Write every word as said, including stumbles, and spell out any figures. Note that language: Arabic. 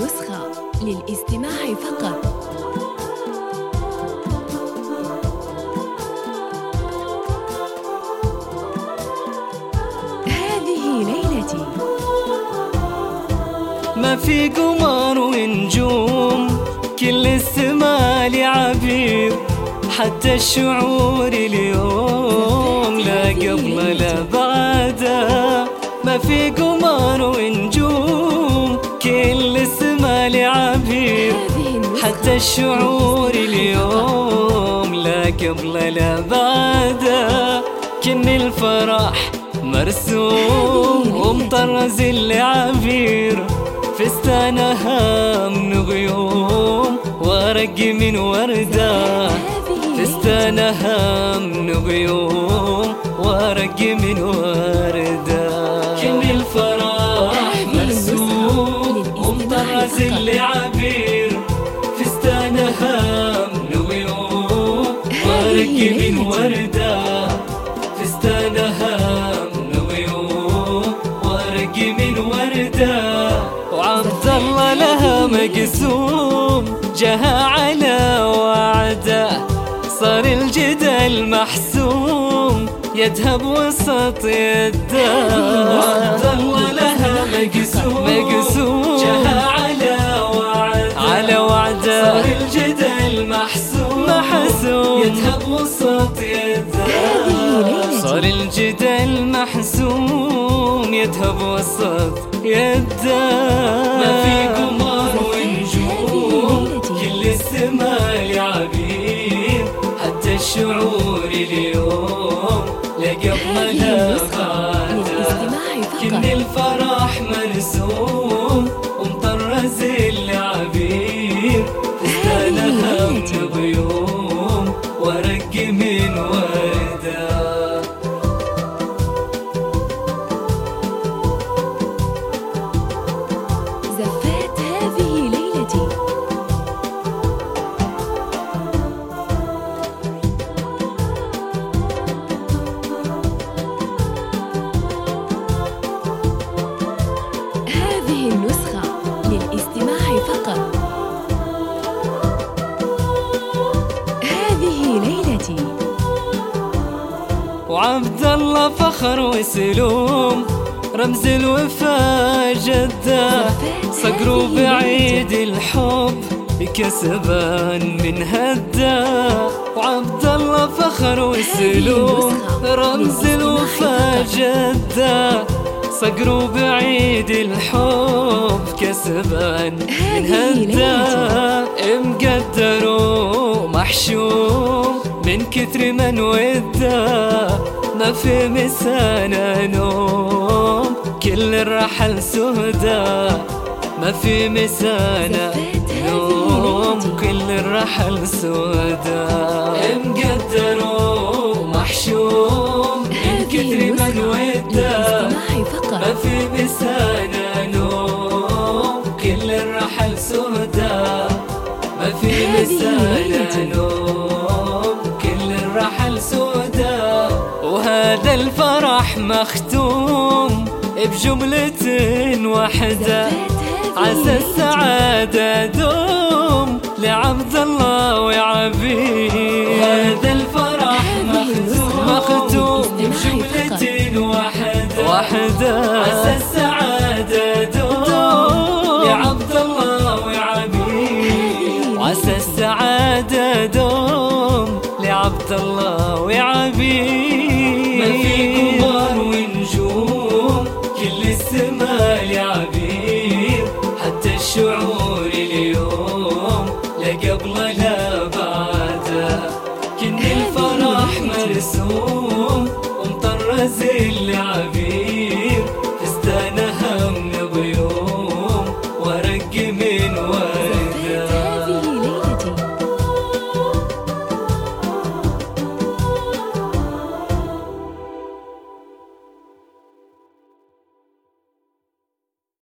النسخة للاستماع فقط. هذه ليلتي. ما في قمر ونجوم، كل السما لعبير، حتى الشعور اليوم لا قبل لا بعده. ما في قمر ونجوم، كل السما لعبير، حتى الشعور اليوم لا قبل لا بعده. كن الفرح مرسوم ومطرز العبير، فستانها من غيوم ورق من وردة، فستانها من غيوم ورق من وردة. كن الفرح مرسوم ومطرز العبير، فستانها من غيوم ورق من وردة، فستانها من غيوم ورق من وردة. وعبد الله لها مقسوم، جها على وعده، صار الجدل محسوم، يدها بوسط يده. وعبد الله لها مقسوم، مقسوم جها على وعده، على وعده، صار الجدل محسوم، محسوم، يدها بوسط يده. صار الجدل محسوم، يدها بوسط يده. ما في قمر ونجوم، كل السما لعبير، حتى الشعور اليوم لقبل لا بعده. كن الفرح مرسوم ومطرز العبير، فستانها من غيوم ورق من وردة. زفات هذه ليلتي. هذه النسخة للاستماع فقط. هذه ليلتي. وعبد الله فخر وسلوم، رمز الوفا جده، صقروا بعيد الحب كسبان من هده. وعبد الله فخر وسلوم، رمز الوفا جده، صقروا بعيد الحب كسبان من هده. مقدر ومحشوم من كثر من وده، ما في مسانا نوم، كل الرحل سهدا. ما في مسانا نوم، كل الرحل سهدا. مقدر ومحشوم من كثر من وده، ما في مسانا نوم، كل الرحل سهدا. ما في مسانا نوم، كل الرحل سودا. وهذا الفرح مختوم بجملة واحدة، عسى السعادة دوم لعبد الله وعبير. وهذا الفرح مختوم، مختوم بجملة واحدة، واحدة، عسى السعادة دوم لعبد الله وعبير. عسى السعادة دوم لعبد الله وعبير.